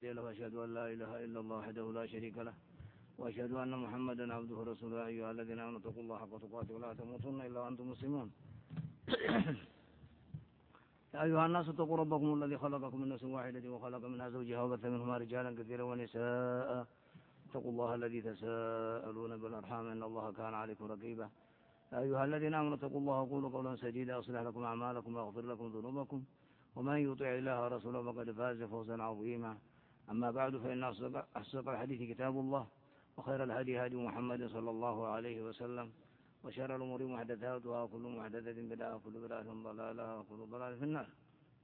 وأشهد أن لا إله إلا الله وحده لا شريك له وأشهد أن محمدا عبده ورسوله. أيها الذين آمنوا اتقوا الله حق تقاته ولا تموتن إلا وأنتم مسلمون. يا أيها الناس اتقوا ربكم الذي خلقكم من نفس واحدة وخلق منها زوجها وبث منهما رجالا كثيرا ونساء. اتقوا الله الذي تساءلون بالأرحام إن الله كان عليكم رقيبا. يا أيها الذين آمنوا اتقوا الله وقولوا قولا سديدا يصلح لكم أعمالكم ويغفر لكم ذنوبكم ومن يطع الله ورسوله فقد فاز فوزا عظيما. أما بعد فإن أصدق الحديث كتاب الله وخير الهدي هدي محمد صلى الله عليه وسلم وشر الأمور محدثاتها وكل محدثة بدعة وكل بدعة ضلالة وكل ضلالة في النار.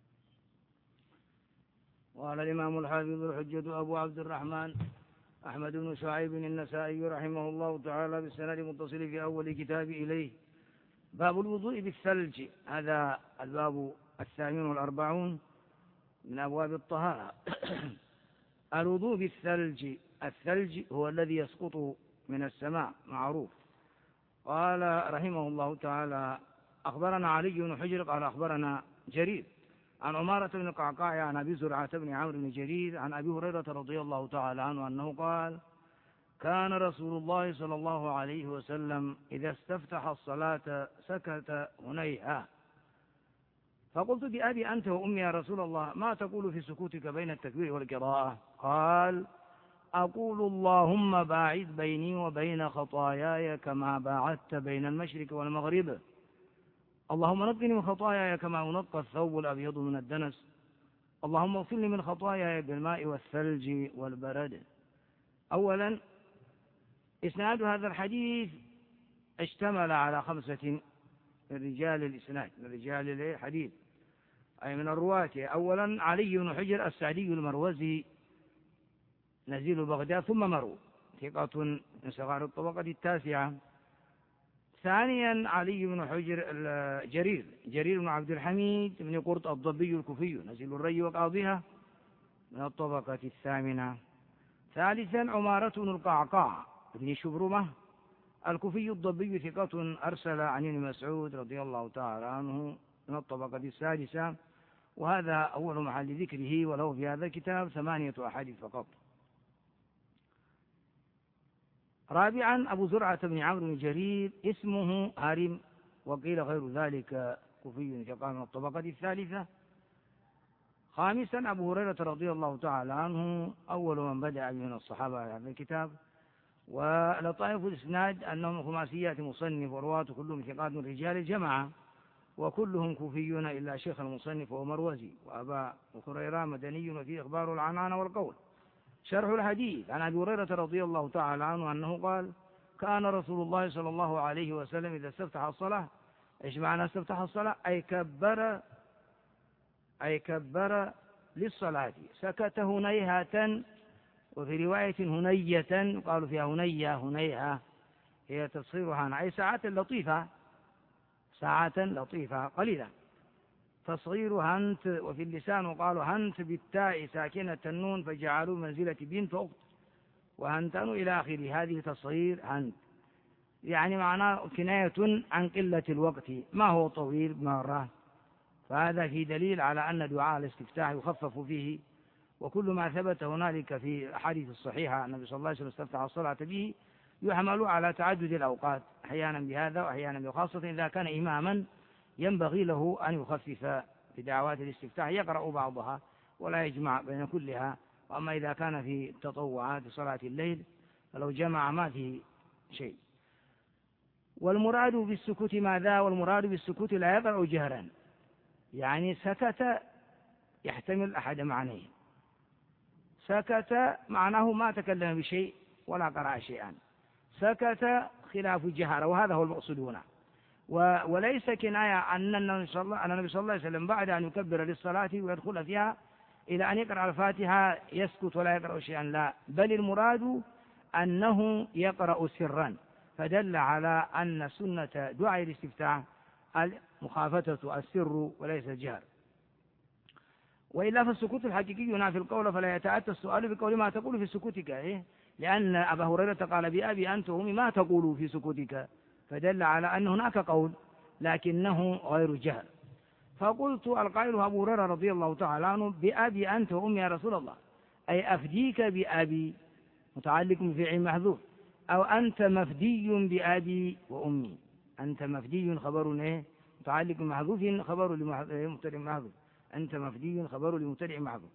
قال الإمام الحافظ الحجة أبو عبد الرحمن أحمد بن شعيب النسائي رحمه الله تعالى بالسند المتصل في أول كتاب إليه باب الوضوء بالثلج. هذا الباب 48 من أبواب الطهارة. الوضوء بالثلج. الثلج هو الذي يسقط من السماء معروف. قال رحمه الله تعالى أخبرنا علي بن حجر قال أخبرنا جرير عن عمارة بن القعقاع عن أبي زرعة بن عمرو بن جرير عن أبي هريرة رضي الله تعالى عنه أنه قال كان رسول الله صلى الله عليه وسلم إذا استفتح الصلاة سكت هنيهة. فقلت بأبي أنت وأمي يا رسول الله ما تقول في سكوتك بين التكبير والقراءة؟ قال أقول اللهم باعد بيني وبين خطاياي كما باعدت بين المشرق والمغرب. اللهم نقني من خطاياي كما ينقى الثوب الأبيض من الدنس. اللهم اغسلني من خطاياي بالماء والثلج والبرد. أولا إسناد هذا الحديث اشتمل على 5 من رجال الإسناد من رجال الحديث أي من الرواة. أولا علي بن حجر السعدي المروزي نزيل بغداد ثم مرو ثقة من صغار الطبقة 9. ثانيا علي بن حجر جرير بن عبد الحميد بن قرط الضبي الكوفي نزيل الري وقاضيها من الطبقة 8. ثالثا عمارة بن القعقاع بن شبرمة الكوفي الضبي ثقة أرسل عن ابن مسعود رضي الله تعالى عنه من الطبقة 6. وهذا أول محل ذكره وله في هذا الكتاب 8 أحاديث فقط. رابعا أبو زرعة بن عمرو بن جرير اسمه هارم وقيل غير ذلك كوفي ثقة من الطبقة 3. خامسا أبو هريرة رضي الله تعالى عنه أول من بدأ من الصحابة في هذا الكتاب. ولطائف الإسناد أنهم خماسيات مصنف ورواة كلهم ثقات من رجال الجماعة وكلهم كوفيون إلا شيخ المصنف وهو مروزي وأبا هريرة مدني وفيه إخبار العنعنة والقول. شرح الحديث عن أبي هريرة رضي الله تعالى عنه أنه قال كان رسول الله صلى الله عليه وسلم إذا استفتح الصلاة. إيش معنى استفتح الصلاة؟ أي كبر للصلاة سكت هنيهة. وفي رواية هنية قالوا فيها هنيهة هي تصغيرها أي ساعة لطيفة قليلة تصغير هنت. وفي اللسان وقالوا هنت بالتاء ساكنة النون فجعلوا منزلة بنت أخت وهنتان إلى آخره. هذه تصغير هنت يعني معناه كناية عن قلة الوقت ما هو طويل مرة. فهذا في دليل على أن دعاء الاستفتاح يخفف فيه. وكل ما ثبت هنالك في الأحاديث الصحيحة النبي صلى الله عليه وسلم استفتح الصلاة به يحمل على تعدد الأوقات أحيانا بهذا وأحيانا بخاصة إذا كان إماما ينبغي له أن يخفف في دعوات الاستفتاح يقرأ بعضها ولا يجمع بين كلها. وأما إذا كان في تطوعات صلاة الليل فلو جمع ما فيه شيء. والمراد بالسكوت ماذا؟ والمراد بالسكوت لا يقرأ جهرا يعني سكت يحتمل أحد معنيه. سكت معناه ما تكلم بشيء ولا قرأ شيئا. سكت خلاف جهر وهذا هو المقصود هنا. وليس كناية أن النبي صلى الله عليه وسلم بعد أن يكبر للصلاة ويدخل فيها إلى أن يقرأ الفاتحة يسكت ولا يقرأ شيئا لا بل المراد أنه يقرأ سرا. فدل على أن سنة دعاء الاستفتاح مخافتة السر وليس الجهر. وإلا فالسكوت الحقيقي ينافي القول فلا يتأتى السؤال بقول ما تقول في سكوتك لأن أبا هريرة قال بأبي أنت وأمي ما تقول في سكوتك فدل على أن هناك قول لكنه غير جهر. فقلت القائل أبو هريرة رضي الله تعالى عنه بأبي أنت وأمي يا رسول الله أي أفديك بأبي متعلق بفعل محذوف، أو أنت مفدي بأبي وأمي. أنت مفدي خبر إيه متعلق بمحذوف خبر لمبتدئ محذوف، أنت مفدي خبر لمبتدئ محذوف.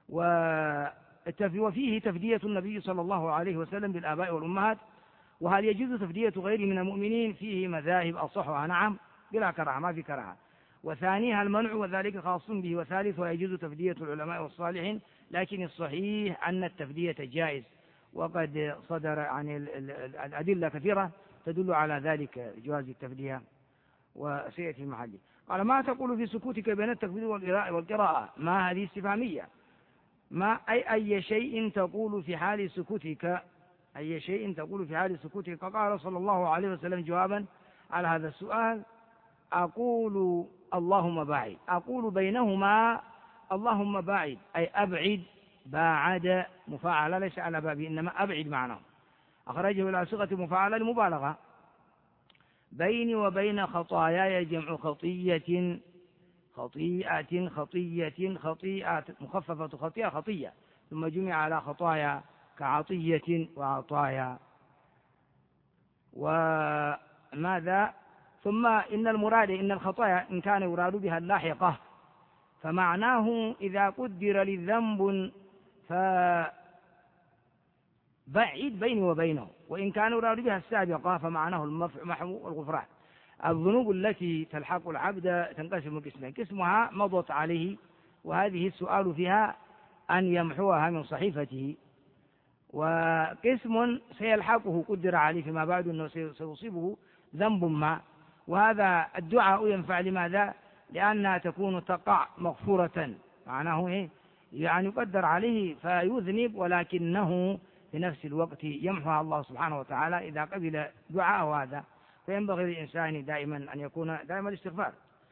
وفيه تفدية النبي صلى الله عليه وسلم بالآباء والأمهات. وهل يجوز تفدية غيره من المؤمنين؟ فيه مذاهب أصحها نعم بلا كراهة، ما في كراهة. وثانيها المنع وذلك خاص به. وثالث ويجوز تفدية العلماء والصالحين، لكن الصحيح أن التفدية جائز، وقد صدر عن الأدلة كثيرة تدل على ذلك جواز التفدية، وسيأتي محله. قال ما تقول في سكوتك بين التكبير والقراءة؟ ما هذه استفهامية، ما أي شيء تقول في حال سكوتك، أي شيء تقول في حال سكوتك؟ قال صلى الله عليه وسلم جوابا على هذا السؤال: أقول اللهم باعد، أقول بينهما اللهم باعد، أي أبعد، باعد مفاعلة ليس على بابه إنما أبعد معناه. أخرجه إلى صيغة مفاعلة لمبالغة. بيني وبين خطاياي جمع خطية، خطيئة خطية خطيئة مخففة خطيئة خطية، ثم جمع على خطايا كعطية وعطايا. وماذا؟ ثم إن المراد إن الخطايا إن كان يراد بها اللاحقة فمعناه إذا قدر للذنب فبعد بيني وبينه، وإن كان يراد بها السابقة فمعناه المحو والغفران. الذنوب التي تلحق العبد تنقسم قسمين: قسمها مضت عليه وهذه السؤال فيها أن يمحوها من صحيفته، وقسم سيلحقه قدر عليه فيما بعد أنه سيصيبه ذنب ما، وهذا الدعاء ينفع. لماذا؟ لأنها تكون تقع مغفورة، معناه إيه؟ يعني يقدر عليه فيذنب ولكنه في نفس الوقت يمحوها الله سبحانه وتعالى إذا قبل دعاءه هذا. فينبغي للإنسان دائما أن يكون دائما الاستغفار.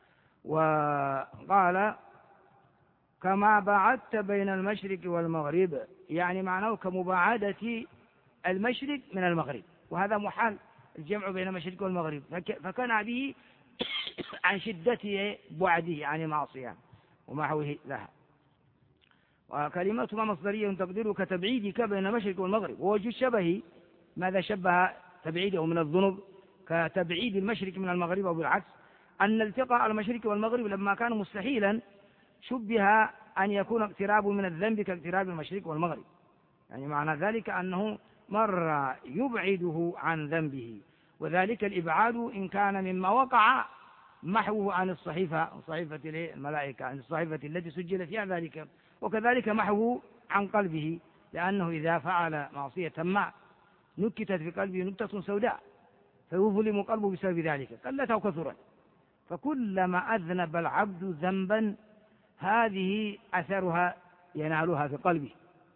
وقال كما بعدت بين المشرق والمغرب، يعني معناه كمباعدة المشرق من المغرب، وهذا محال الجمع بين المشرق والمغرب، فكان به عن شدة بعده عن معصية ومحوه لها. وكلمتهما مصدرية تقدير كتبعيدك بين المشرق والمغرب. ووجه الشبه ماذا شبه تبعيده من الذنوب؟ كتبعيد المشرق من المغرب، أو بالعكس أن التقاء المشرق والمغرب لما كان مستحيلا شبه أن يكون اقتراب من الذنب كاقتراب المشرق والمغرب، يعني معنى ذلك أنه مرة يبعده عن ذنبه، وذلك الإبعاد إن كان مما وقع محوه عن الصحيفة، صحيفة الملائكة، عن الصحيفة التي سجل فيها ذلك، وكذلك محوه عن قلبه، لأنه إذا فعل معصية ما نكتت في قلبه نكتة سوداء فيظلم قلبه بسبب ذلك قلت أو كثرت. فكلما أذنب العبد ذنبا هذه أثرها ينالها في قلبه،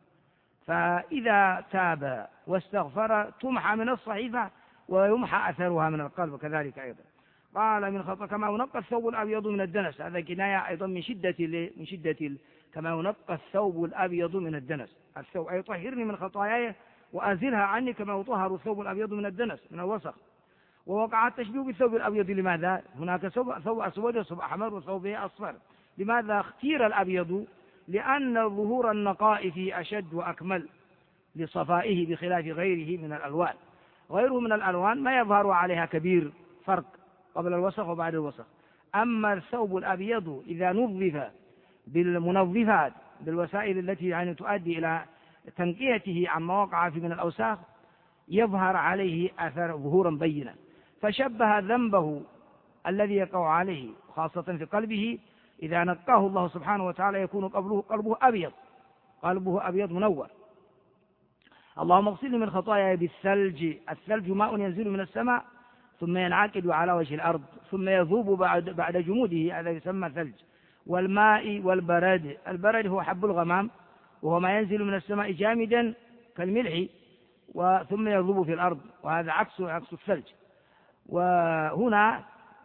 فإذا تاب واستغفر تمحى من الصحيفة ويمحى أثرها من القلب كذلك أيضا. قال من خطأ كما ينقى الثوب الأبيض من الدنس، هذا كناية أيضا من شدة كما ينقى الثوب الأبيض من الدنس، الثوب أي طهرني من خطاياي وأزلها عني كما يطهر الثوب الأبيض من الدنس من الوسخ. ووقع التشبيه بالثوب الأبيض، لماذا؟ هناك ثوب أسود وثوب أحمر وثوب أصفر. لماذا اختير الأبيض؟ لأن ظهور النقاء فيه أشد وأكمل لصفائه بخلاف غيره من الألوان. غيره من الألوان ما يظهر عليها كبير فرق قبل الوسخ وبعد الوسخ. أما الثوب الأبيض إذا نظف بالمنظفات بالوسائل التي يعني تؤدي إلى تنقيته عما وقع فيه من الأوساخ يظهر عليه أثر ظهورا بينا، فشبه ذنبه الذي يقع عليه خاصة في قلبه إذا نقاه الله سبحانه وتعالى يكون قلبه أبيض، قلبه أبيض منور. اللهم اغسلني من خطاياي بالثلج. الثلج ماء ينزل من السماء ثم ينعقد على وجه الأرض ثم يذوب بعد جموده، هذا يسمى ثلج. والماء والبرد، البرد هو حب الغمام وهو ما ينزل من السماء جامدا كالملح ثم يذوب في الأرض، وهذا عكس الثلج. وهنا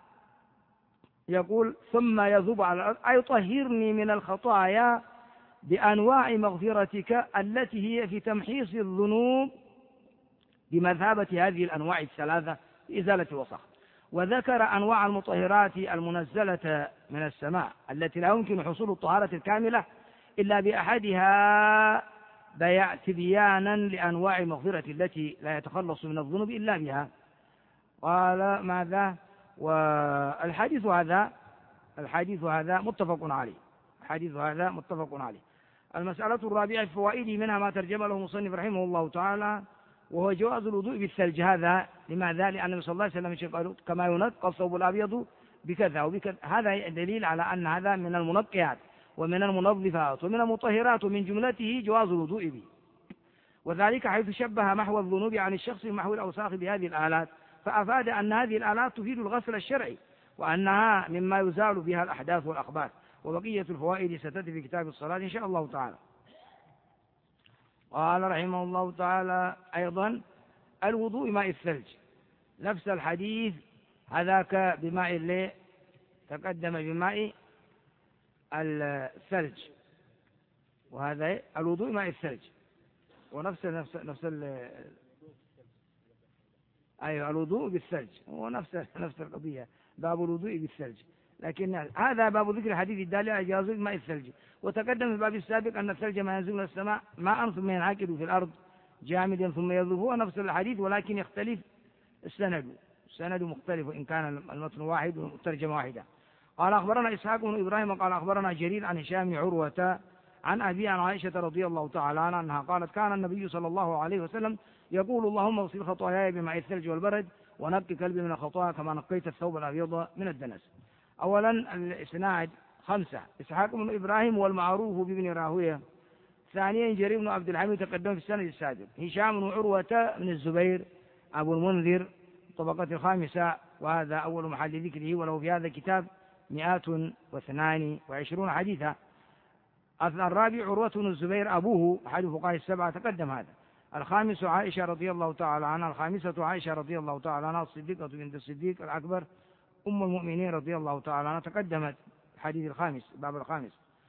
يقول ثم يذوب على الأرض أي طهرني من الخطايا بأنواع مغفرتك التي هي في تمحيص الذنوب بمثابة هذه الأنواع الثلاثة إزالة الوسخ. وذكر أنواع المطهرات المنزلة من السماء التي لا يمكن حصول الطهارة الكاملة إلا بأحدها تبيانا لأنواع المغفرة التي لا يتخلص من الذنوب إلا بها. قال ماذا؟ والحديث هذا متفق عليه. الحديث هذا متفق عليه. المسألة الرابعة في فوائده منها ما ترجم له المصنف رحمه الله تعالى، وهو جواز الوضوء بالثلج. هذا لماذا؟ لأن النبي صلى الله عليه وسلم قال كما ينقى الثوب الأبيض بكذا وبكذا. هذا دليل على أن هذا من المنقيات ومن المنظفات ومن المطهرات، ومن جملته جواز الوضوء به. وذلك حيث شبه محو الذنوب عن الشخص بمحو الأوساخ بهذه الآلات، فأفاد أن هذه الآلات تفيد الغسل الشرعي، وأنها مما يزال بها الأحداث والأخبار. وبقية الفوائد ستأتي في كتاب الصلاة إن شاء الله تعالى. قال رحمه الله تعالى أيضا الوضوء ماء الثلج، نفس الحديث، هذاك بماء الليل تقدم بماء الثلج، وهذا الوضوء ماء الثلج، ونفس أيوة الوضوء بالثلج هو نفس القضية، باب الوضوء بالثلج. لكن هذا باب ذكر الحديث الدال على جواز ماء الثلج. وتقدم في الباب السابق أن الثلج ما ينزل من السماء ماء ثم ينعقد في الأرض جامدا ثم يذوب، هو نفس الحديث ولكن يختلف السند مختلف، وإن كان المتن واحد والترجمة واحدة. قال أخبرنا إسحاق بن إبراهيم قال أخبرنا جرير عن هشام بن عروة عن أبي عن عائشة رضي الله تعالى عنها أنها قالت كان النبي صلى الله عليه وسلم يقول اللهم اغسل خطاياي بماء الثلج والبرد ونقي قلبي من الخطايا كما نقيت الثوب الأبيض من الدنس. أولا الإسناد 5، إسحاق بن إبراهيم والمعروف بابن راهويه. ثانيا جرير بن عبد الحميد تقدم في السند السابق. هشام بن عروة بن الزبير أبو المنذر الطبقة الخامسة، وهذا أول محل ذكره، وله في هذا الكتاب 122 حديثا. الرابع عروة بن الزبير أبوه أحد فقهاء السبعة تقدم هذا. الخامس عائشة رضي الله تعالى عنها. الخامسة عائشة رضي الله تعالى عنها الصديقة بنت الصديق الأكبر أم المؤمنين رضي الله تعالى عنها تقدمت الحديث الخامس باب الخامس.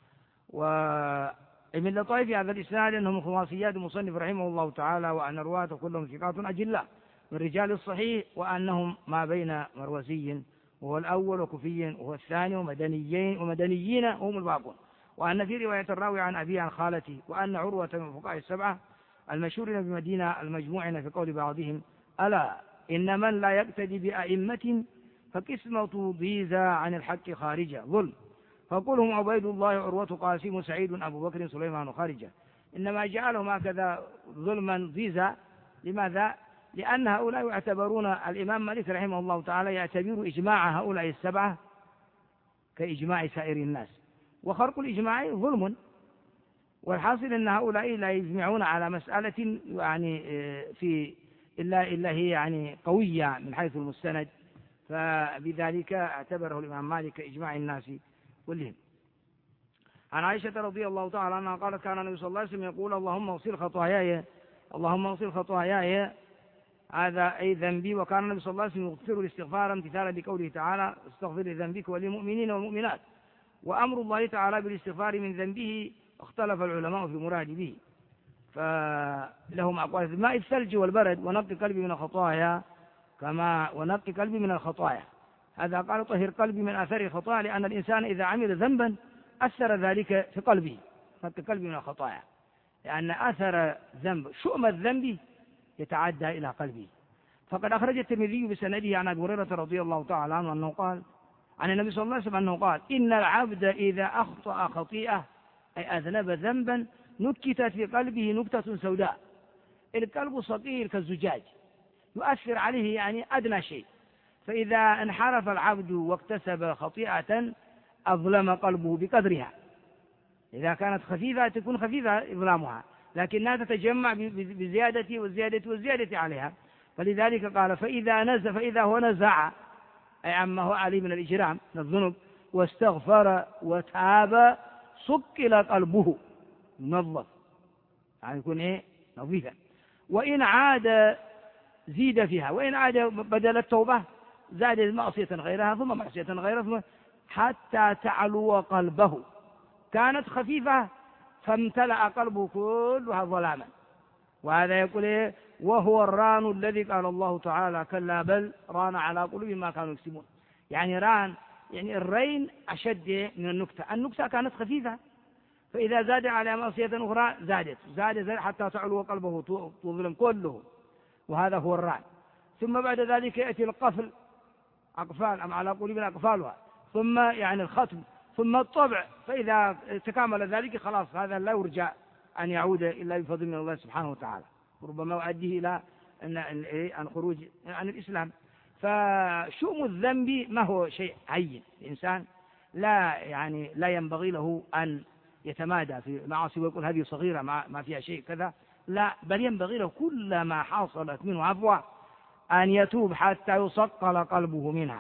ومن لطائف هذا الإسناد أنهم خلاصيات المصنف رحمه الله تعالى، وأن الرواة كلهم ثقات أجلاء من رجال الصحيح، وأنهم ما بين مروزي وهو الأول وكوفي وهو الثاني ومدنيين هم الباقون، وأن في رواية الراوي عن أبي عن خالته، وأن عروة من الفقهاء السبعة المشهورين بمدينة المجموعين في قول بعضهم ألا إن من لا يقتدي بأئمة فقسمة ضيزى عن الحق خارجة ظلم، فقولهم عبيد الله عروة قاسم سعيد أبو بكر سليمان خارجة. إنما جعلهم هكذا ظلما ضيزى. لماذا؟ لأن هؤلاء يعتبرون الإمام مالك رحمه الله تعالى يعتبر إجماع هؤلاء السبعة كإجماع سائر الناس، وخرق الإجماع ظلم. والحاصل أن هؤلاء لا يجمعون على مسألة يعني إلا هي يعني قوية من حيث المستند، فبذلك اعتبره الإمام مالك إجماع الناس كلهم. عن عائشة رضي الله تعالى عنها قالت كان النبي صلى الله عليه وسلم يقول اللهم اغسل خطاياي، هذا أي ذنبي. وكان النبي صلى الله عليه وسلم يغفر الاستغفار امتثالا لقوله تعالى استغفر لذنبك وللمؤمنين والمؤمنات. وأمر الله تعالى بالاستغفار من ذنبه اختلف العلماء في المراد به، فلهم أقوال ماء الثلج والبرد ونقي قلبي من الخطايا كما ونقي قلبي من الخطايا. هذا قال طهر قلبي من أثر الخطايا، لأن الإنسان إذا عمل ذنبا أثر ذلك في قلبه، نقي قلبي من الخطايا، لأن أثر ذنب شؤم الذنب يتعدى إلى قلبه. فقد أخرج الترمذي بسنده عن أبي هريرة رضي الله تعالى عنه أنه قال عن النبي صلى الله عليه وسلم أنه قال إن العبد إذا أخطأ خطيئة أي أذنب ذنبا نكتت في قلبه نكتة سوداء. القلب صغير كالزجاج يؤثر عليه يعني أدنى شيء، فإذا انحرف العبد واكتسب خطيئة أظلم قلبه بقدرها. إذا كانت خفيفة تكون خفيفة إظلامها، لكنها تتجمع بزيادة والزيادة عليها. فلذلك قال فإذا هو نزع أي عما هو عليه من الإجرام من الذنوب واستغفر وتاب صقل قلبه منظف، يعني يكون نظيفا. وإن عاد زيد فيها، وإن عاد بدل التوبة زاد معصية غيرها ثم معصية غيرها ثم حتى تعلو قلبه. كانت خفيفة فامتلأ قلبه كلها ظلاما. وهذا يقول وهو الران الذي قال الله تعالى كلا بل ران على قلوبهم ما كانوا يكسبون. يعني ران يعني الرين أشد من النكتة كانت خفيفة، فإذا زاد على معصية أخرى زادت حتى تعلو قلبه تظلم كله، وهذا هو الرعد. ثم بعد ذلك يأتي القفل، أقفال أم على قلوبنا أقفالها، ثم يعني الختم، ثم الطبع. فإذا تكامل ذلك خلاص هذا لا يرجى أن يعود إلا بفضل من الله سبحانه وتعالى، ربما يؤديه إلى الخروج عن الإسلام. فشؤم الذنب ما هو شيء هين، الإنسان لا ينبغي له أن يتمادى في معاصي ويقول هذه صغيرة ما فيها شيء كذا، لا، بل ينبغي له كلما حصلت منه عفوة أن يتوب حتى يصقل قلبه منها.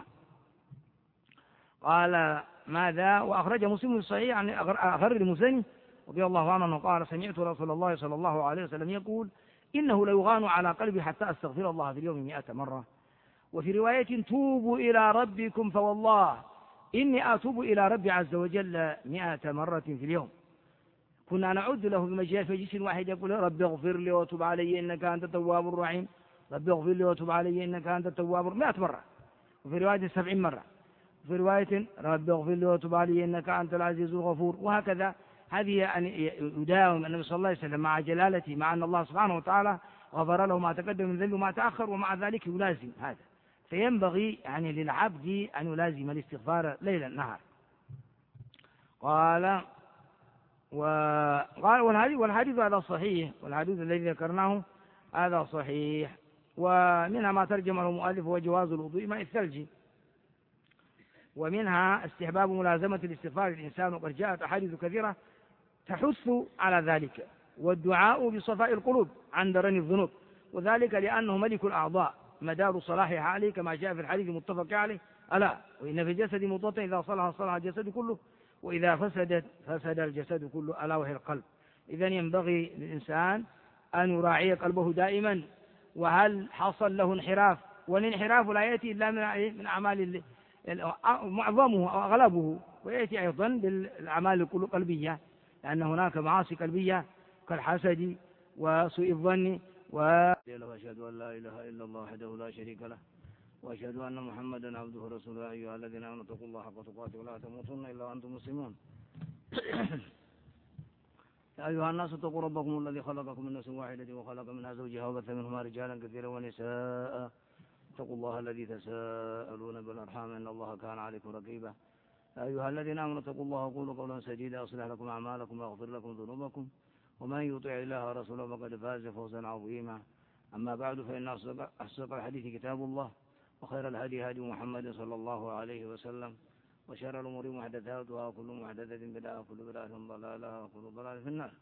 قال ماذا؟ وأخرج مسلم في الصحيح عن أغر المزني رضي الله عنه قال سمعت رسول الله صلى الله عليه وسلم يقول إنه ليغان على قلبي حتى أستغفر الله في اليوم 100 مرة. وفي رواية توبوا إلى ربكم فوالله إني أتوب إلى ربي عز وجل 100 مرة في اليوم. كنا نعد له بمجلس واحد يقول رب اغفر لي وتب علي إنك أنت التواب الرحيم، رب اغفر لي وتب علي إنك أنت التواب 100 مرة، وفي رواية 70 مرة، وفي رواية رب اغفر لي وتب علي إنك أنت العزيز الغفور، وهكذا. هذه أن يداوم النبي صلى الله عليه وسلم مع جلالته، مع أن الله سبحانه وتعالى غفر له ما تقدم من ذنبه وما تأخر، ومع ذلك يلازم هذا. فينبغي للعبد أن يلازم الاستغفار ليلا نهار. قال والحديث هذا صحيح، والحديث الذي ذكرناه هذا صحيح. ومنها ما ترجمه المؤلف هو جواز الوضوء ماء الثلج، ومنها استحباب ملازمة الاستغفار للإنسان، وقد جاءت أحاديث كثيرة تحث على ذلك، والدعاء بصفاء القلوب عن درن الذنوب، وذلك لأنه ملك الأعضاء مدار صلاحها عليه، كما جاء في الحديث المتفق عليه ألا وإن في الجسد مضغة إذا صلح الجسد كله وإذا فسدت فسد الجسد كله ألا وهي القلب. إذن ينبغي للإنسان أن يراعي قلبه دائما. وهل حصل له انحراف؟ والانحراف لا يأتي إلا من أعمال معظمه أو أغلبه، ويأتي أيضا بالأعمال القلبية، لأن هناك معاصي قلبية كالحسد وسوء الظن وأشهد أن لا إله إلا الله وحده لا شريك له وأشهد أن محمدا عبده ورسوله. أيها الذين آمنوا اتقوا الله حق تقاته ولا تموتن إلا وأنتم مسلمون. يا أيها الناس اتقوا ربكم الذي خلقكم من نفس واحدة وخلق منها زوجها وبث منهما رجالا كثيرا ونساء. اتقوا الله الذي تساءلون بالأرحام إن الله كان عليكم رقيبا. يا أيها الذين آمنوا اتقوا الله وقولوا قولا سديدا يصلح لكم أعمالكم ويغفر لكم ذنوبكم ومن يطع الله ورسوله فقد فاز فوزا عظيما. أما بعد فإن أصدق الحديث كتاب الله، وخير الهدي هدي محمد صلى الله عليه وسلم، وشر الأمور محدثاتها وكل محدثة بدعة وكل بدعة ضلالة وكل ضلالة في النار.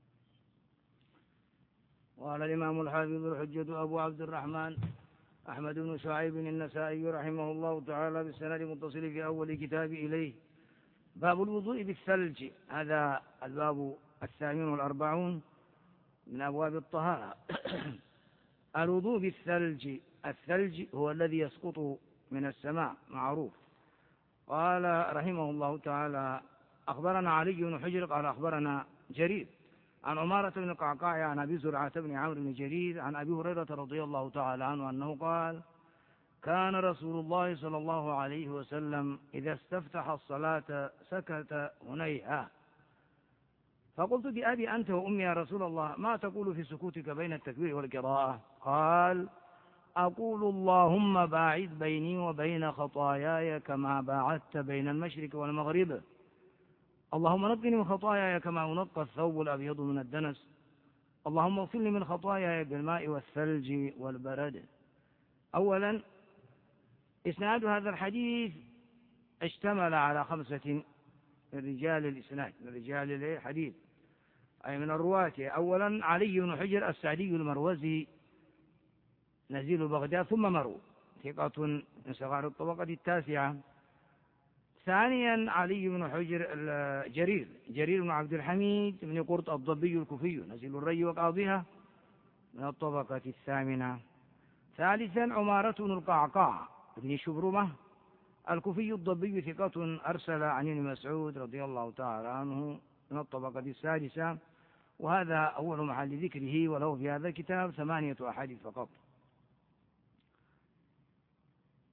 قال الإمام الحافظ الحجة أبو عبد الرحمن أحمد بن شعيب النسائي رحمه الله تعالى بالسند المتصل في أول كتاب إليه: باب الوضوء بالثلج. هذا الباب 48 من أبواب الطهارة. الوضوء بالثلج. الثلج هو الذي يسقط من السماء معروف. قال رحمه الله تعالى: أخبرنا علي بن حجر قال أخبرنا جرير عن عمارة بن القعقاع عن أبي زرعة بن عمرو بن جرير عن أبي هريرة رضي الله تعالى عنه أنه قال: كان رسول الله صلى الله عليه وسلم إذا استفتح الصلاة سكت هنيهة، فقلت بأبي أنت وأمي يا رسول الله ما تقول في سكوتك بين التكبير والقراءة؟ قال: أقول اللهم باعد بيني وبين خطاياي كما باعدت بين المشرق والمغرب، اللهم نقني من خطاياي كما ينقى الثوب الأبيض من الدنس، اللهم اغسلني من خطاياي بالماء والثلج والبرد. أولا، إسناد هذا الحديث اشتمل على 5 من رجال الإسناد، من رجال الحديث أي من الرواة. أولا علي بن حجر السعدي المروزي نزيل بغداد ثم مرو، ثقة من صغار الطبقة 9. ثانيا علي بن حجر جرير بن عبد الحميد بن قرط الضبي الكوفي نزيل الري وقاضيها من الطبقة 8. ثالثا عمارة بن القعقاع بن شبرمة الكوفي الضبي ثقة أرسل عن ابن مسعود رضي الله تعالى عنه من الطبقة 6. وهذا أول محل ذكره، وله في هذا الكتاب 8 أحاديث فقط.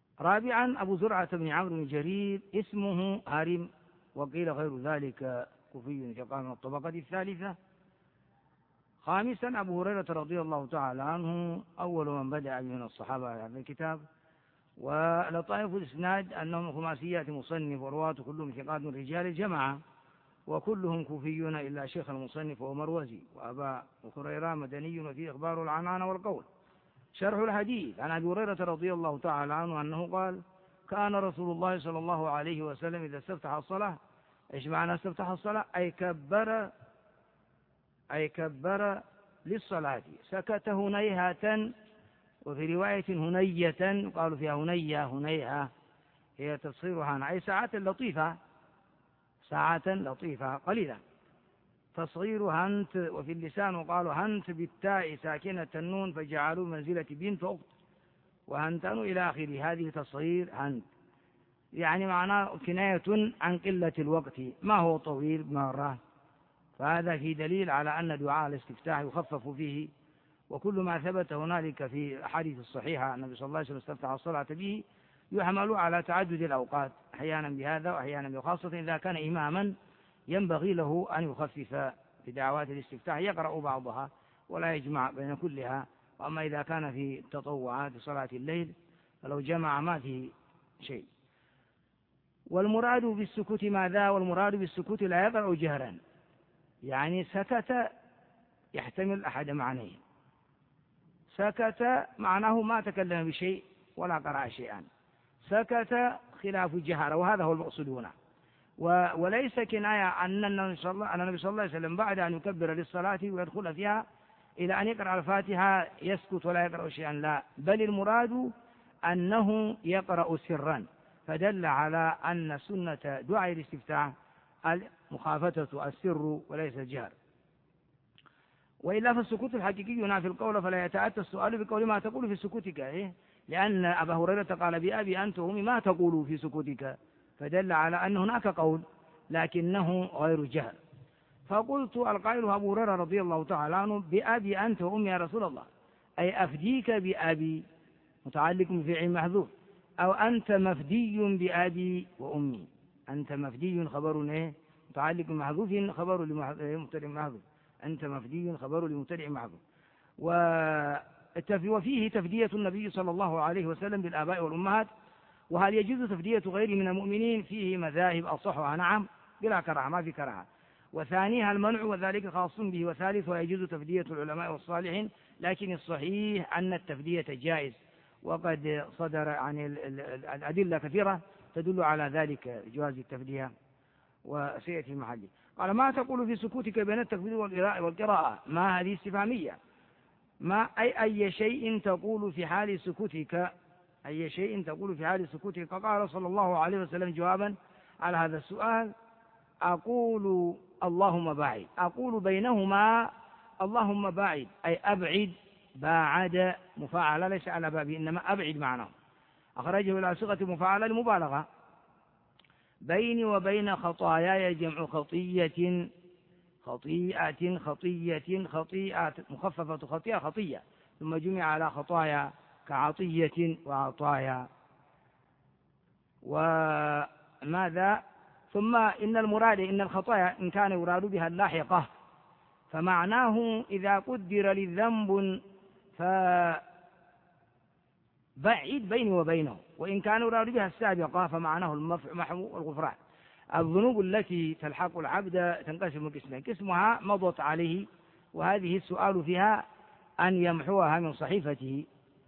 رابعا أبو زرعة بن عمرو بن جرير اسمه هارم، وقيل غير ذلك كوفي ثقة من الطبقة الثالثة. خامسا أبو هريرة رضي الله تعالى عنه أول من بدأ من الصحابة هذا الكتاب. ولطائف الإسناد أنهم خماسيات مصنف ورواة كلهم ثقات من رجال الجماعة وكلهم كوفيون إلا شيخ المصنف وهو مروزي. وأبا هريرة مدني وفيه إخبار العنعنة والقول. شرح الحديث عن أبي هريرة رضي الله تعالى عنه أنه قال كان رسول الله صلى الله عليه وسلم إذا استفتح الصلاة. إيش معنى استفتح الصلاة؟ أي كبر للصلاة سكت هنيهة، وفي رواية هنية قالوا فيها هنيهة هي تصغيرها أي ساعة لطيفة قليلة تصغير هنت. وفي اللسان قالوا هنت بالتاء ساكنة النون فجعلوا منزلة بنت أخت وهنتان إلى آخره. هذه تصغير هنت يعني معناه كناية عن قلة الوقت ما هو طويل بمرة. فهذا في دليل على أن دعاء الاستفتاح يخفف فيه. وكل ما ثبت هنالك في الأحاديث الصحيحة النبي صلى الله عليه وسلم استفتح الصلاة به يحمل على تعدد الأوقات أحيانا بهذا وأحيانا بخاصة إذا كان إماما ينبغي له أن يخفف في دعوات الاستفتاح يقرأ بعضها ولا يجمع بين كلها. وأما إذا كان في تطوعات صلاة الليل فلو جمع ما فيه شيء. والمراد بالسكوت ماذا؟ والمراد بالسكوت لا يقرأ جهرا يعني سكت يحتمل أحد معنيه. سكت معناه ما تكلم بشيء ولا قرأ شيئا. سكت خلاف جهر وهذا هو المقصود هنا. وليس كناية أن النبي صلى الله عليه وسلم بعد أن يكبر للصلاة ويدخل فيها إلى أن يقرأ الفاتحة يسكت ولا يقرأ شيئا لا، بل المراد أنه يقرأ سرا. فدل على أن سنة دعاء الاستفتاح مخافتة السر وليس الجهر. وإلا فالسكوت الحقيقي ينافي القول فلا يتأتى السؤال بقول ما تقول في سكوتك لأن أبا هريرة قال بأبي أنت وأمي ما تقول في سكوتك فدل على أن هناك قول لكنه غير جهر. فقلت القائل أبو هريرة رضي الله تعالى عنه بأبي أنت وأمي يا رسول الله أي أفديك بأبي متعلق بفعل محذوف أو أنت مفدي بأبي وأمي. أنت مفدي خبر متعلق بمحذوف خبر لمبتدئ محذوف. أنت مفدي خبر لمبتدئ محذوف. وفيه تفدية النبي صلى الله عليه وسلم بالآباء والأمهات. وهل يجوز تفدية غيره من المؤمنين؟ فيه مذاهب أصحها نعم بلا كراهة ما في كراهة. وثانيها المنع وذلك خاص به. وثالث ويجوز تفدية العلماء والصالحين لكن الصحيح أن التفدية جائز وقد صدر عن الأدلة كثيرة تدل على ذلك جواز التفدية وسيأتي محله. قال ما تقول في سكوتك بين التكبير والقراءة؟ ما هذه استفهامية. ما أي شيء تقول في حال سكوتك؟ أي شيء تقول في حال سكوتك؟ قال صلى الله عليه وسلم جوابا على هذا السؤال أقول اللهم باعد. أقول بينهما اللهم باعد أي أبعد. باعد مفاعلة ليس على بابه إنما أبعد معناه. أخرجه إلى صيغة مفاعلة لمبالغة. بيني وبين خطاياي جمع خطية مخففة خطيئة خطية ثم جمع على خطايا كعطية وعطايا. وماذا ثم إن المراد إن الخطايا إن كان يراد بها اللاحقة فمعناه إذا قدر للذنب فبعد بيني وبينه، وإن كان يراد بها السابقة فمعناه المحو والغفران. الذنوب التي تلحق العبد تنقسم قسمين، قسمها مضت عليه وهذه السؤال فيها أن يمحوها من صحيفته،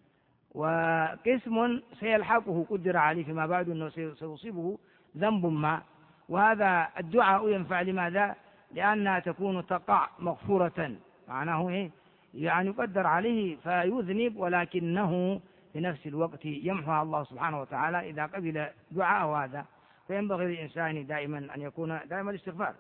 وقسم سيلحقه قدر عليه فيما بعد أنه سيصيبه ذنب ما، وهذا الدعاء ينفع لماذا؟ لأنها تكون تقع مغفورة، معناه يعني يقدر عليه فيذنب ولكنه في نفس الوقت يمحوها الله سبحانه وتعالى إذا قبل دعاءه هذا. فينبغي للإنسان دائما أن يكون دائما الاستغفار.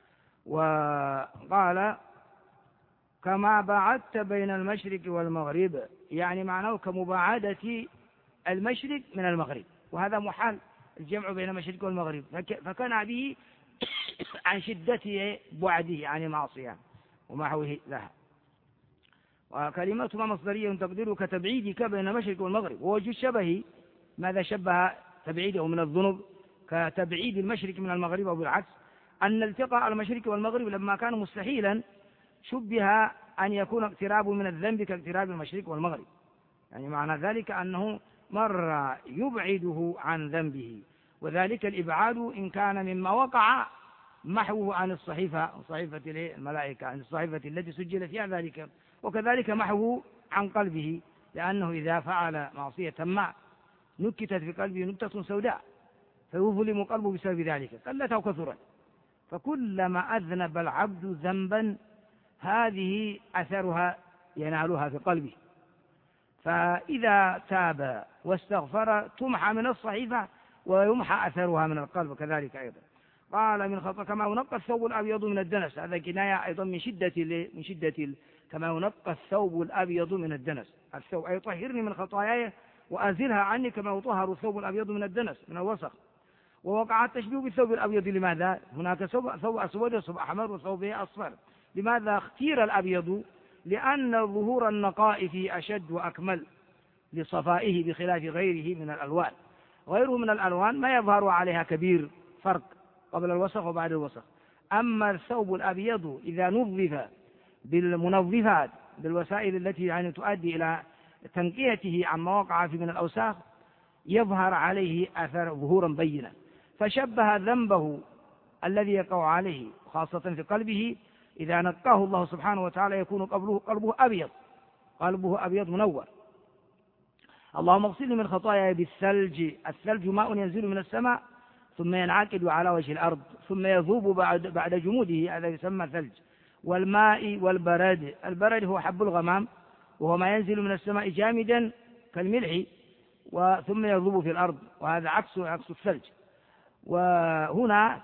وقال كما بعدت بين المشرق والمغرب، يعني معناه كمباعدة المشرق من المغرب، وهذا محال الجمع بين المشرق والمغرب، فكان به عن شدة بعده عن معصية ومحوه لها. وكلمتهما مصدرية تقدير كتبعيدك بين المشرق والمغرب. ووجه الشبه ماذا شبه تبعيده من الذنوب؟ كتبعيد المشرق من المغرب أو بالعكس. أن التقاء المشرق والمغرب لما كان مستحيلا شبه أن يكون اقترابه من الذنب كاقتراب المشرق والمغرب، يعني معنى ذلك أنه مرة يبعده عن ذنبه، وذلك الإبعاد إن كان مما وقع محوه عن الصحيفة، صحيفة الملائكة، عن الصحيفة التي سجل فيها ذلك، وكذلك محوه عن قلبه، لأنه إذا فعل معصية ما نكتت في قلبه نكتة سوداء فيظلم قلبه بسبب ذلك قلت أو كثرت. فكلما أذنب العبد ذنبا هذه أثرها ينالها في قلبه، فإذا تاب واستغفر تمحى من الصحيفة ويمحى أثرها من القلب كذلك أيضا. قال من خطأ كما ينقى الثوب الأبيض من الدنس، هذا كناية أيضا من شدة كما ينقى الثوب الأبيض من الدنس، الثوب أي طهرني من خطاياي وأزلها عني كما يطهر الثوب الأبيض من الدنس من الوسخ. ووقع التشبيه بالثوب الأبيض، لماذا؟ هناك ثوب أسود وثوب أحمر وثوب أصفر، لماذا اختير الأبيض؟ لأن ظهور النقاء فيه أشد وأكمل لصفائه بخلاف غيره من الألوان، غيره من الألوان ما يظهر عليها كبير فرق قبل الوسخ وبعد الوسخ. أما الثوب الأبيض إذا نظف بالمنظفات بالوسائل التي يعني تؤدي إلى تنقيته عما وقع فيه من الأوساخ يظهر عليه أثر ظهورا بينا، فشبه ذنبه الذي يقع عليه خاصة في قلبه إذا نقاه الله سبحانه وتعالى يكون قلبه أبيض، قلبه أبيض منور. اللهم اغسلني من خطاياي بالثلج، الثلج ماء ينزل من السماء ثم ينعقد على وجه الأرض ثم يذوب بعد جموده، هذا يسمى ثلج. والماء والبرد، البرد هو حب الغمام وهو ما ينزل من السماء جامدا كالملح ثم يذوب في الأرض، وهذا عكس الثلج. وهنا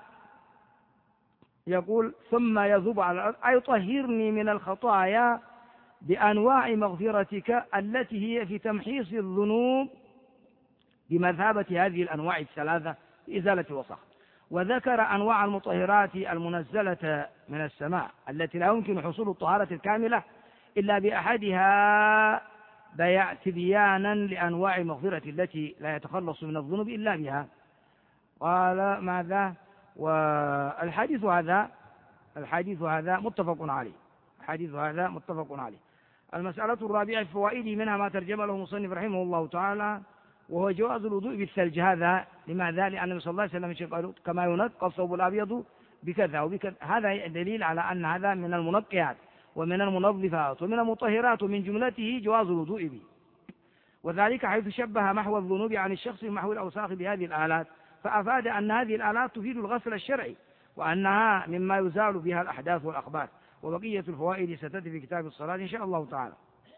يقول ثم يذوب على الأرض أي طهرني من الخطايا بأنواع مغفرتك التي هي في تمحيص الذنوب بمثابة هذه الأنواع الثلاثة إزالة الوسخ. وذكر أنواع المطهرات المنزلة من السماء التي لا يمكن حصول الطهارة الكاملة إلا بأحدها تبيانا لأنواع المغفرة التي لا يتخلص من الذنوب إلا بها. قال ماذا؟ والحديث هذا متفق عليه، الحديث هذا متفق عليه. المسألة الرابعة في فوائده منها ما ترجم له المصنف رحمه الله تعالى، وهو جواز الوضوء بالثلج. هذا لماذا؟ لأن النبي صلى الله عليه وسلم قال كما ينقى الثوب الأبيض بكذا وبكذا، هذا دليل على أن هذا من المنقيات ومن المنظفات ومن المطهرات ومن جملته جواز الوضوء به، وذلك حيث شبه محو الذنوب عن الشخص محو الأوساخ بهذه الآلات، فأفاد أن هذه الآلات تفيد الغسل الشرعي وأنها مما يزال بها الأحداث والأخبار. وبقية الفوائد ستأتي في كتاب الصلاة إن شاء الله تعالى.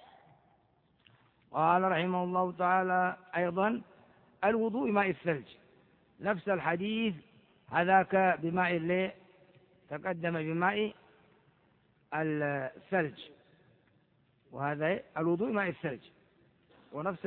قال رحمه الله تعالى أيضا الوضوء ماء الثلج، نفس الحديث هذاك بماء الليل تقدم بماء الثلج، وهذا الوضوء ماء الثلج ونفس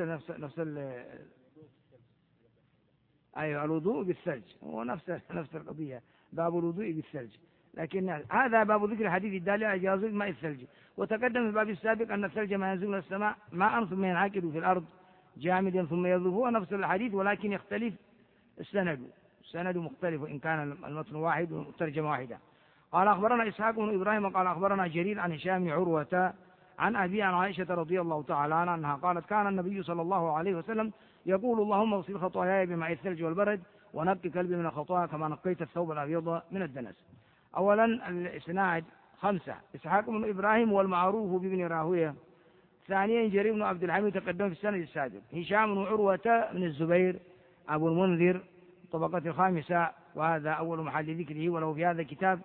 أيوة الوضوء بالثلج هو نفس القضية، باب الوضوء بالثلج، لكن هذا باب ذكر حديث الدالي على جواز ماء الثلج. وتقدم في الباب السابق أن الثلج ما ينزل من السماء ماء ثم ينعقد في الأرض جامدا ثم يذوب، هو نفس الحديث ولكن يختلف السند مختلف وإن كان المتن واحد والترجمة واحدة. قال أخبرنا إسحاق بن إبراهيم قال أخبرنا جرير عن هشام بن عروة عن أبي عن عائشة رضي الله تعالى عنها أنها قالت كان النبي صلى الله عليه وسلم يقول اللهم اغسل خطاياي بماء الثلج والبرد ونقي قلبي من الخطايا كما نقيت الثوب الأبيض من الدنس. أولا الإسناد 5 إسحاق بن إبراهيم والمعروف بابن راهويه. ثانيا جرير بن عبد الحميد تقدم في السند السابق. هشام بن عروة بن الزبير أبو المنذر الطبقة الخامسة، وهذا أول محل ذكره، وله في هذا الكتاب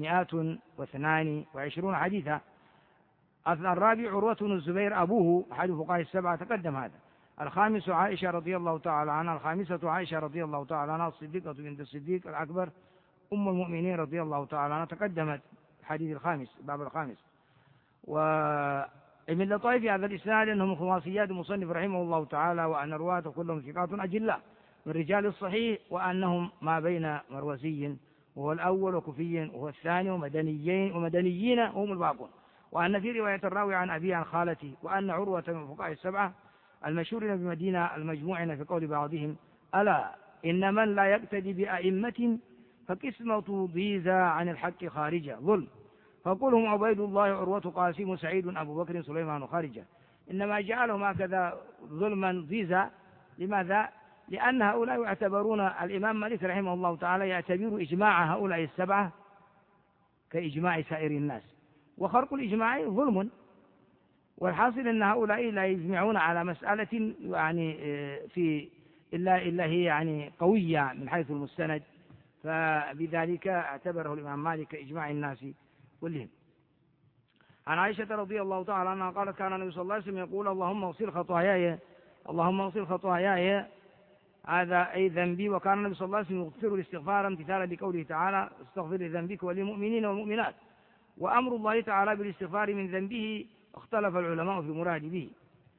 122 حديثا. الرابع عروة بن الزبير أبوه أحد فقهاء السبعة تقدم هذا. الخامس عائشة رضي الله تعالى عنها، الخامسة عائشة رضي الله تعالى عنها الصديقة بنت الصديق الأكبر أم المؤمنين رضي الله تعالى عنها تقدمت الحديث الخامس باب الخامس. ومن لطائف هذا الإسناد أنهم خلاصيات المصنف رحمه الله تعالى، وأن الرواة كلهم ثقات أجلاء من رجال الصحيح، وأنهم ما بين مروزي وهو الأول وكوفي وهو الثاني ومدنيين هم الباقون، وأن في رواية الراوي عن أبي عن خالته، وأن عروة من الفقهاء السبعة المشهورين بمدينة المجموعين في قول بعضهم ألا إن من لا يقتدي بأئمة فقسمة ضيزى عن الحق خارجة ظلم، فقولهم عبيد الله عروة قاسم سعيد أبو بكر سليمان خارجة، إنما جعلهم هكذا ظلما ضيزى. لماذا؟ لأن هؤلاء يعتبرون الإمام مالك رحمه الله تعالى يعتبر إجماع هؤلاء السبعة كإجماع سائر الناس، وخرق الإجماع ظلم. والحاصل أن هؤلاء لا يجمعون على مسألة يعني إلا هي يعني قوية من حيث المستند، فبذلك اعتبره الإمام مالك كإجماع الناس كلهم. عن عائشة رضي الله تعالى عنها قالت كان النبي صلى الله عليه وسلم يقول اللهم اغسل خطاياي، اللهم اغسل خطاياي، هذا أي ذنبي. وكان النبي صلى الله عليه وسلم يغفر الاستغفار امتثالا لقوله تعالى استغفر لذنبك وللمؤمنين والمؤمنات. وأمر الله تعالى بالاستغفار من ذنبه اختلف العلماء في المراد به،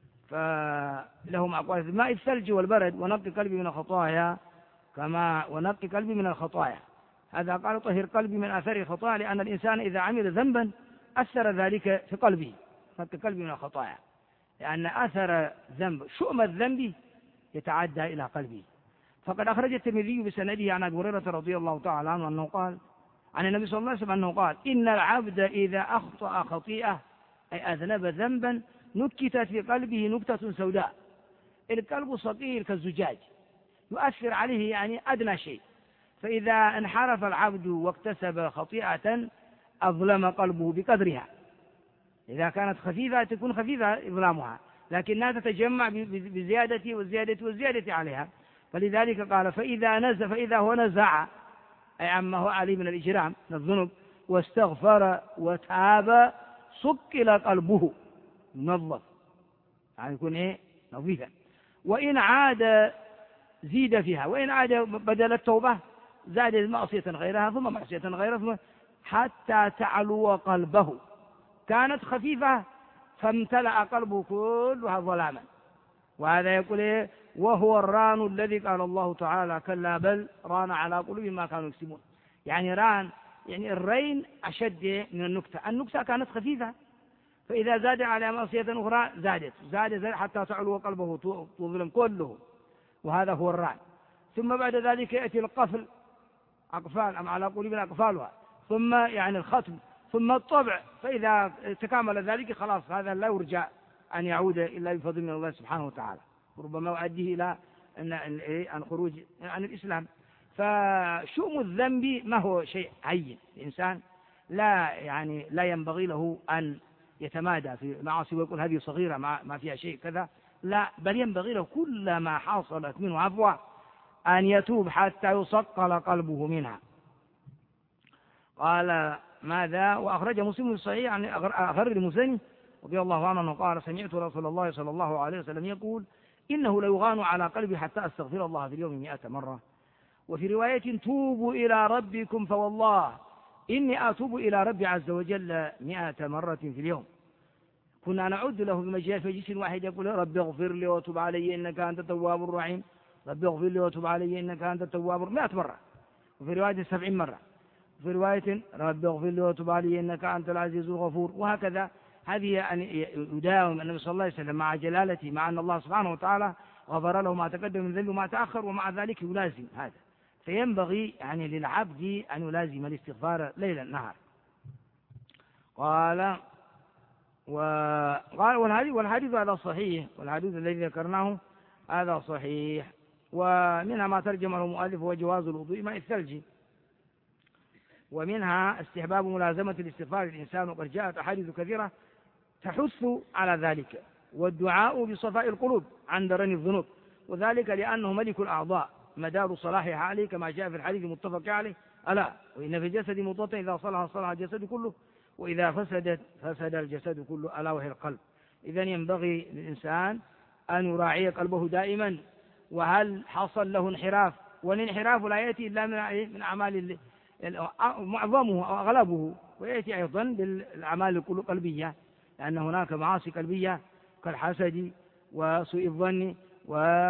فلهم أقوال في الماء الثلج والبرد ونقي قلبي من الخطايا كما ونقي قلبي من الخطايا. هذا قال طهر قلبي من أثر الخطايا، لأن الإنسان إذا عمل ذنبا أثر ذلك في قلبه، نقي قلبي من الخطايا، لأن أثر ذنب شؤم الذنب يتعدى إلى قلبه. فقد أخرج الترمذي بسنده عن أبي هريرة رضي الله تعالى عنه أنه قال عن النبي صلى الله عليه وسلم أنه قال إن العبد إذا أخطأ خطيئة أي أذنب ذنبا نكتت في قلبه نكتة سوداء. القلب صغير كالزجاج يؤثر عليه يعني أدنى شيء، فإذا انحرف العبد واكتسب خطيئة أظلم قلبه بقدرها. إذا كانت خفيفة تكون خفيفة إظلامها، لكنها تتجمع بزيادة والزيادة والزيادة عليها. فلذلك قال فإذا هو نزع أي عما هو عليه من الإجرام من الذنوب واستغفر وتاب صقل قلبه منظف، يعني يكون نظيفا. وإن عاد زيد فيها، وإن عاد بدل التوبة زاد معصية غيرها ثم معصية غيرها ثم حتى تعلو قلبه. كانت خفيفة فامتلأ قلبه كلها ظلاما. وهذا يقول وهو الران الذي قال الله تعالى كلا بل ران على قلوبهم ما كانوا يكسبون. يعني ران يعني الرين أشد من النكتة. النكتة كانت خفيفة، فإذا زاد على معصية أخرى زادت حتى تعلو قلبه تظلم كله، وهذا هو الران. ثم بعد ذلك يأتي القفل أقفال أم على قلوبنا أقفالها، ثم يعني الختم، ثم الطبع. فإذا تكامل ذلك خلاص هذا لا يرجى أن يعود إلا بفضل من الله سبحانه وتعالى، وربما يؤديه إلى الخروج عن الإسلام. فشؤم الذنب ما هو شيء هين. الإنسان لا ينبغي له أن يتمادى في معاصي ويقول هذه صغيرة ما فيها شيء كذا، لا، بل ينبغي له كلما حصلت منه عفوة أن يتوب حتى يصقل قلبه منها. قال ماذا؟ وأخرج مسلم في الصحيح عن أخرج المزني رضي الله عنه قال سمعت رسول الله صلى الله عليه وسلم يقول إنه ليغان على قلبي حتى أستغفر الله في اليوم 100 مرة. وفي رواية توبوا إلى ربكم فوالله إني أتوب إلى ربي عز وجل 100 مرة في اليوم. كنا نعد له في مجلس واحد يقول رب اغفر لي وتب علي إنك أنت التواب الرحيم، رب اغفر لي وتب علي إنك أنت التواب 100 مرة، وفي رواية 70 مرة، وفي رواية رب اغفر لي وتب علي إنك أنت العزيز الغفور. وهكذا هذه أن يداوم النبي صلى الله عليه وسلم مع جلالته، مع أن الله سبحانه وتعالى غفر له ما تقدم من ذنبه وما تأخر، ومع ذلك يلازم هذا. فينبغي يعني للعبد أن يلازم الاستغفار ليلا نهار. قال والحديث هذا صحيح، والحديث الذي ذكرناه هذا صحيح. ومنها ما ترجمه المؤلف هو جواز الوضوء ماء الثلج، ومنها استحباب ملازمة الاستغفار للإنسان، وقد جاءت أحاديث كثيرة تحث على ذلك، والدعاء بصفاء القلوب عن درن الذنوب، وذلك لأنه ملك الأعضاء مدار صلاحها عليه، كما جاء في الحديث المتفق عليه ألا وإن في الجسد مضغة إذا صلح الجسد كله وإذا فسدت فسد الجسد كله ألا وهي القلب. إذن ينبغي للإنسان أن يراعي قلبه دائما. وهل حصل له انحراف؟ والانحراف لا يأتي إلا من أعمال معظمه أو أغلبه، ويأتي أيضا بالأعمال القلبية، لأن هناك معاصي قلبية كالحسد وسوء الظن